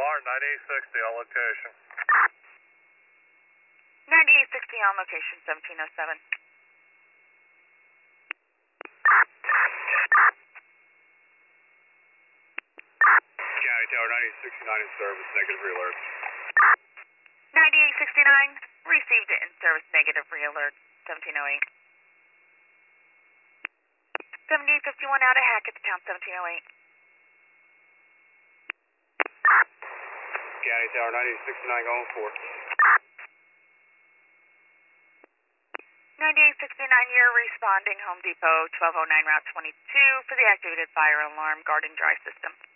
alarm, 9860 on location. 9860 on location, 1707. County Tower 9869 in service, negative re-alert. 9869, received it in service, negative re-alert, 1708. 7851 out of Hackett to town, 1708. County Tower 9869 going for it. 9869, you're responding Home Depot, 1209 Route 22 for the activated fire alarm guard and dry system.